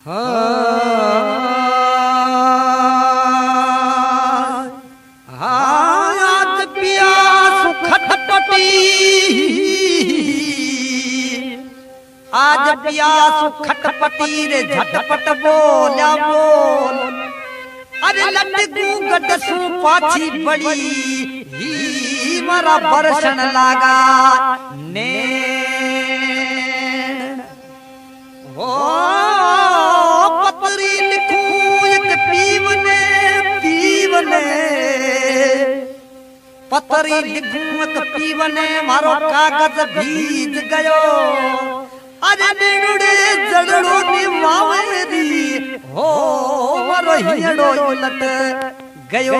आज पिया सुखटपटी आज पिया सुखटपटी रे झटपट बोल्या बोल अरे लटकू गडसू पाछी बड़ी ही मारा बरसन लागा ने हो पतरी लिखू एक पीवने पीवने पतरी लिखू एक पीवने मारो कागज भीज गयो अरे निड़े जड़ो निवावेरी हो मारो हिड़ो लट गयो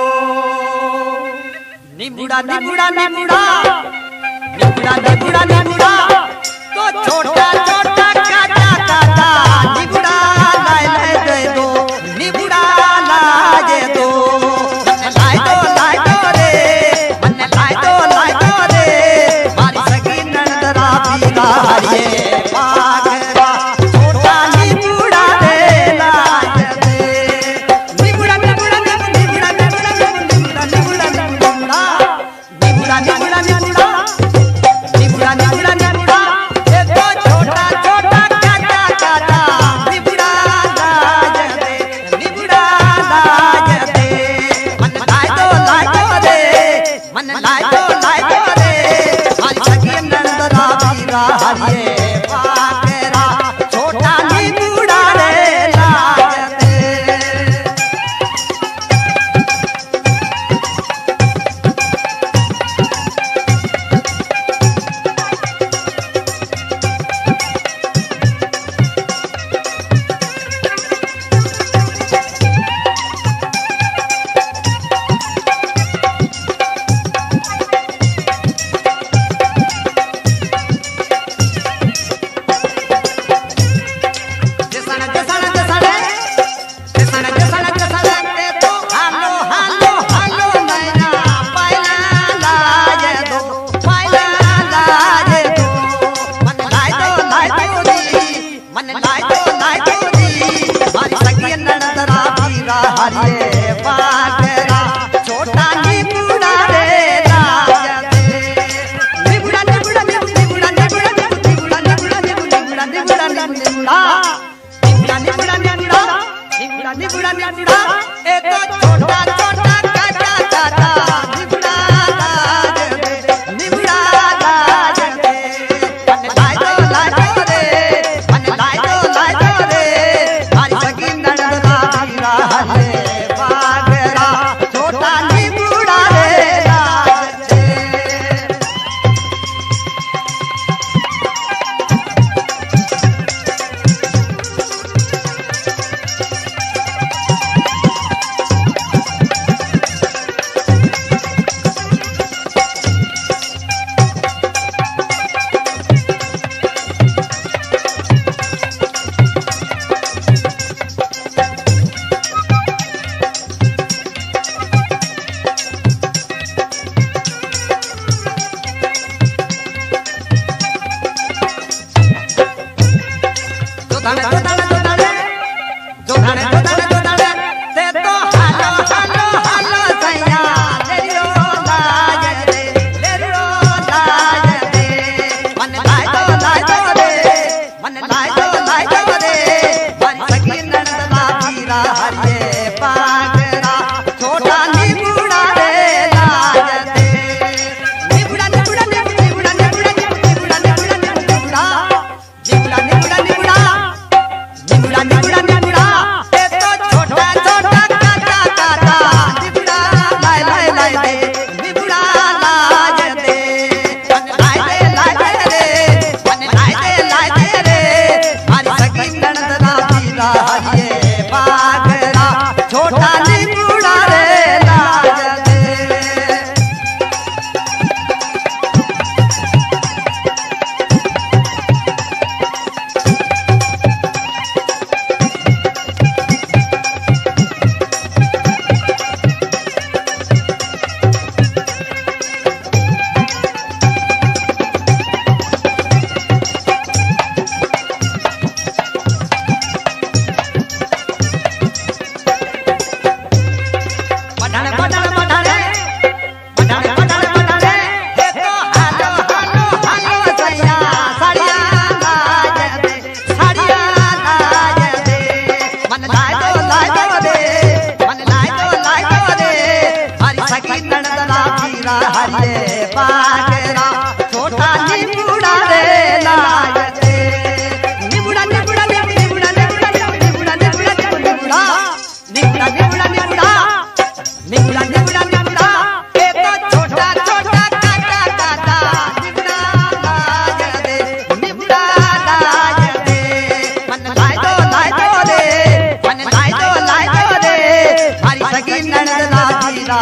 निबुड़ा निबुड़ा निबुड़ा निबुड़ा निबुड़ा निबुड़ा तो छोटा छोटा काटा काटा निबुड़ा लाए दे दो निबुड़ा लाए दो लाए दो रे मन लाए दो रे मारी सगी नंदरा पीला ये पागरा छोटा निबुड़ा रे लाए दे निबुड़ा निबुड़ा निबुड़ा निबुड़ा निबुड़ा निबुड़ा निबुड़ा निबुड़ा निबुड़ा निबुड़ा निबुड़ा निबुड़ा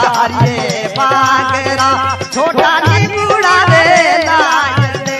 हरिये बागरा छोटा निबुड़ा रे लाय दे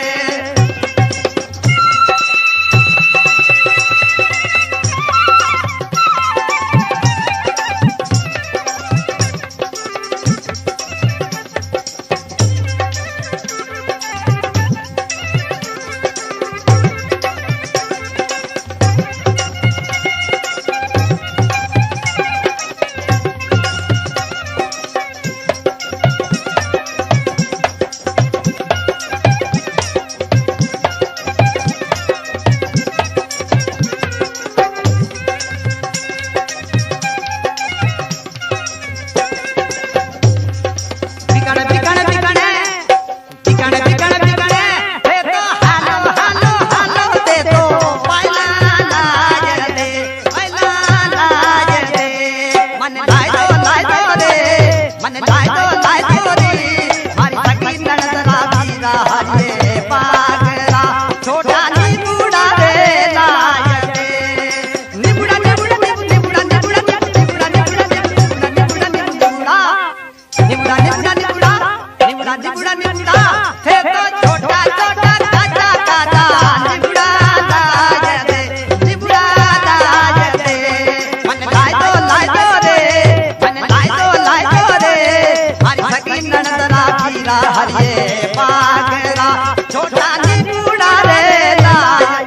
हरिये बागरा छोटा निबुड़ा रे लाय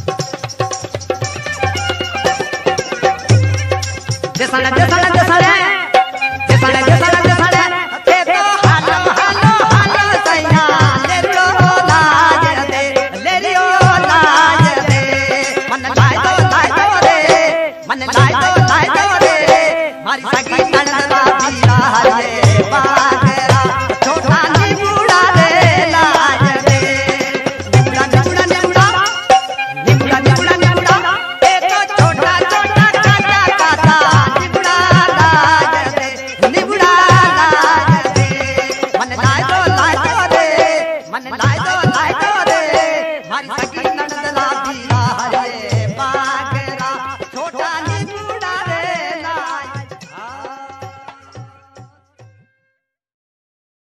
जैसा